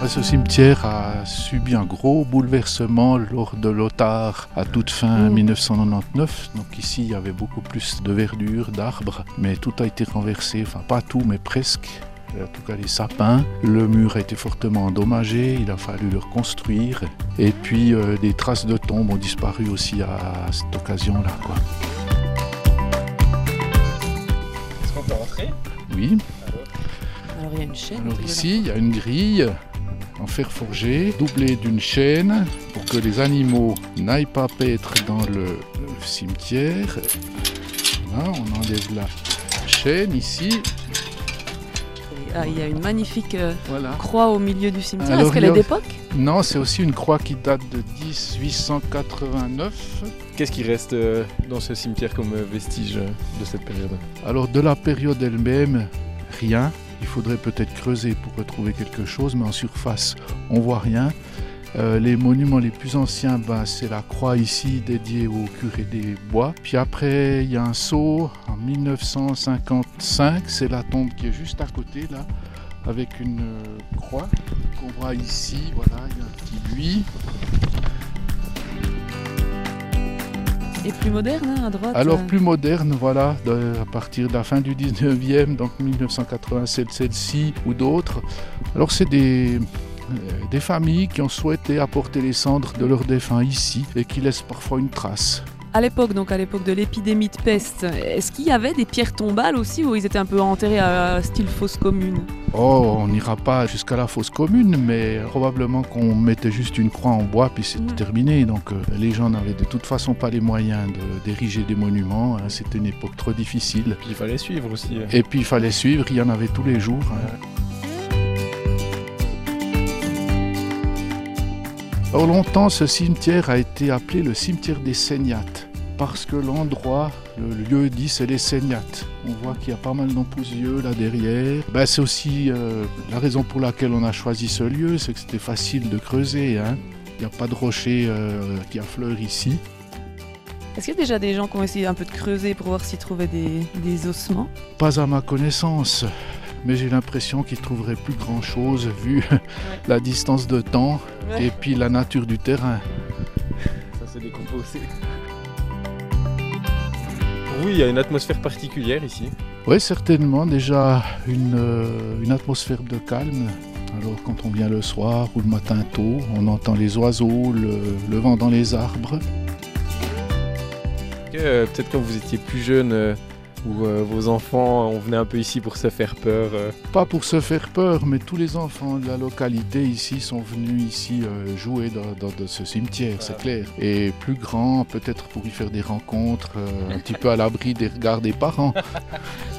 Ce cimetière a subi un gros bouleversement lors de l'Otar à toute fin 1999. Donc ici, il y avait beaucoup plus de verdure, d'arbres, mais tout a été renversé, enfin pas tout, mais presque. En tout cas les sapins. Le mur a été fortement endommagé, il a fallu le reconstruire. Et puis des traces de tombes ont disparu aussi à cette occasion-là, quoi. Est-ce qu'on peut rentrer? Oui. Alors il y a une chaîne. Alors ici, il y a une grille en fer forgé, doublée d'une chaîne pour que les animaux n'aillent pas paître dans le cimetière. Voilà, on enlève la chaîne ici. Ah, il y a une magnifique Voilà. croix au milieu du cimetière. Alors, Est-ce qu'elle est d'époque? Non, c'est aussi une croix qui date de 1889. Qu'est-ce qui reste dans ce cimetière comme vestige de cette période? Alors de la période elle-même, rien. Il faudrait peut-être creuser pour retrouver quelque chose, mais en surface, on voit rien. Les monuments les plus anciens, c'est la croix ici dédiée au curé des Bois. Puis après, il y a un sceau en 1955, c'est la tombe qui est juste à côté là, avec une croix qu'on voit ici. Voilà, il y a un petit buis. Et plus moderne, hein, à droite. Alors plus moderne, voilà, à partir de la fin du 19e, donc 1987, celle-ci ou d'autres. Alors c'est des familles qui ont souhaité apporter les cendres de leurs défunts ici et qui laissent parfois une trace. À l'époque, donc à l'époque de l'épidémie de peste, est-ce qu'il y avait des pierres tombales aussi ou ils étaient un peu enterrés à style fosse commune? Oh, on n'ira pas jusqu'à la fosse commune, mais probablement qu'on mettait juste une croix en bois puis c'était terminé. Donc les gens n'avaient de toute façon pas les moyens d'ériger des monuments, hein. C'était une époque trop difficile. Puis il fallait suivre aussi. Et puis il fallait suivre, il y en avait tous les jours, hein. Alors longtemps, ce cimetière a été appelé le cimetière des Saignates, parce que l'endroit, le lieu dit, c'est les Saignates. On voit qu'il y a pas mal d'empousieux là derrière. C'est aussi la raison pour laquelle on a choisi ce lieu, c'est que c'était facile de creuser, hein. Il n'y a pas de rocher qui affleure ici. Est-ce qu'il y a déjà des gens qui ont essayé un peu de creuser pour voir s'ils trouvaient des ossements? Pas à ma connaissance, mais j'ai l'impression qu'ils ne trouveraient plus grand-chose vu la distance de temps et puis la nature du terrain. Ça s'est décomposé. Oui, il y a une atmosphère particulière ici. Oui, certainement, déjà une atmosphère de calme. Alors quand on vient le soir ou le matin tôt, on entend les oiseaux, le vent dans les arbres. Peut-être quand vous étiez plus jeune, ou vos enfants, on venait un peu ici pour se faire peur. Pas pour se faire peur, mais tous les enfants de la localité ici sont venus ici jouer dans ce cimetière, c'est clair. Et plus grands, peut-être pour y faire des rencontres, un petit peu à l'abri des regards des parents.